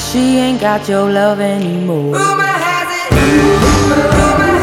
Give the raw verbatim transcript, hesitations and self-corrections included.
she ain't got your love anymore. Rumor has it, rumor